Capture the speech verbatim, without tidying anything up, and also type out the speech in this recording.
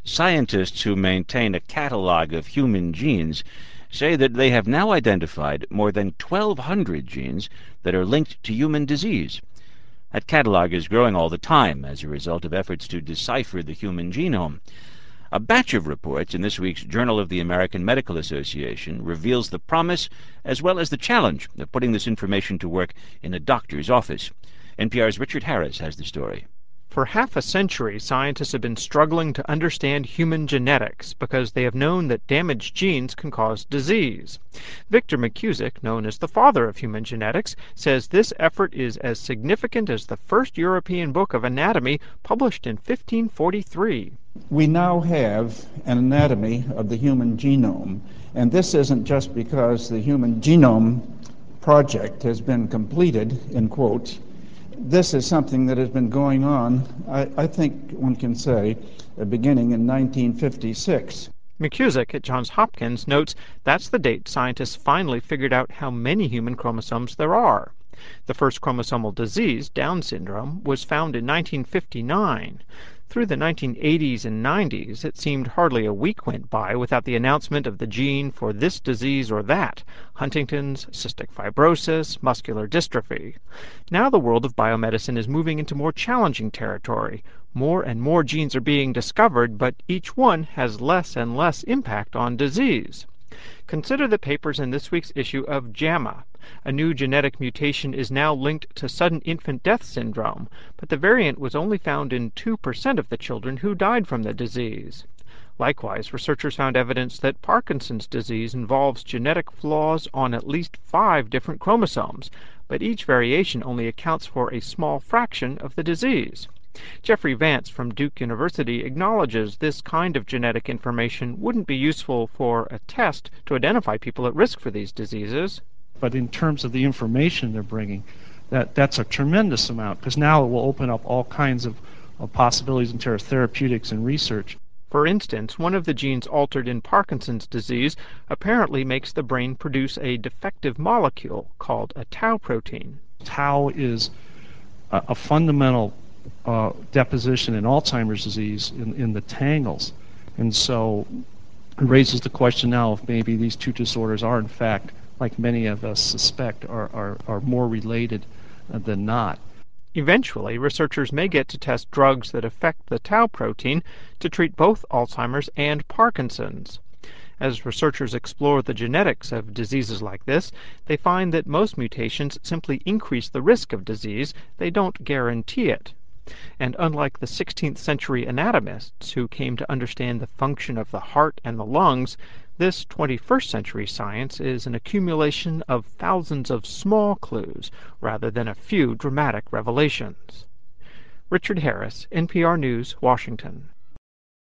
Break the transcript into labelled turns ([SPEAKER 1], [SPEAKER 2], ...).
[SPEAKER 1] Scientists who maintain a catalog of human genes say that they have now identified more than twelve hundred genes that are linked to human disease. That catalog is growing all the time as a result of efforts to decipher the human genome. A batch of reports in this week's Journal of the American Medical Association reveals the promise as well as the challenge of putting this information to work in a doctor's office. N P R's Richard Harris has the story.
[SPEAKER 2] For half a century, scientists have been struggling to understand human genetics because they have known that damaged genes can cause disease. Victor McKusick, known as the father of human genetics, says this effort is as significant as the first European book of anatomy published in fifteen forty-three.
[SPEAKER 3] We now have an anatomy of the human genome, and this isn't just because the Human Genome Project has been completed, in quotes. This is something that has been going on, I, I think one can say, uh, beginning in nineteen fifty-six.
[SPEAKER 2] McKusick at Johns Hopkins notes that's the date scientists finally figured out how many human chromosomes there are. The first chromosomal disease, Down syndrome, was found in nineteen fifty-nine. Through the nineteen eighties and nineties, it seemed hardly a week went by without the announcement of the gene for this disease or that: Huntington's, cystic fibrosis, muscular dystrophy. Now the world of biomedicine is moving into more challenging territory. More and more genes are being discovered, but each one has less and less impact on disease. Consider the papers in this week's issue of JAMA. A new genetic mutation is now linked to sudden infant death syndrome, but the variant was only found in two percent of the children who died from the disease. Likewise, researchers found evidence that Parkinson's disease involves genetic flaws on at least five different chromosomes, but each variation only accounts for a small fraction of the disease. Jeffrey Vance from Duke University acknowledges this kind of genetic information wouldn't be useful for a test to identify people at risk for these diseases.
[SPEAKER 4] But in terms of the information they're bringing, that, that's a tremendous amount, because now it will open up all kinds of, of possibilities in terms of therapeutics and research.
[SPEAKER 2] For instance, one of the genes altered in Parkinson's disease apparently makes the brain produce a defective molecule called a tau protein.
[SPEAKER 4] Tau is a, a fundamental uh, deposition in Alzheimer's disease in, in the tangles. And so it raises the question now if maybe these two disorders are in fact, like many of us suspect, are, are, are more related uh, than not.
[SPEAKER 2] Eventually, researchers may get to test drugs that affect the tau protein to treat both Alzheimer's and Parkinson's. As researchers explore the genetics of diseases like this, they find that most mutations simply increase the risk of disease, they don't guarantee it. And unlike the sixteenth century anatomists who came to understand the function of the heart and the lungs, this twenty-first century science is an accumulation of thousands of small clues rather than a few dramatic revelations. Richard Harris, N P R News, Washington.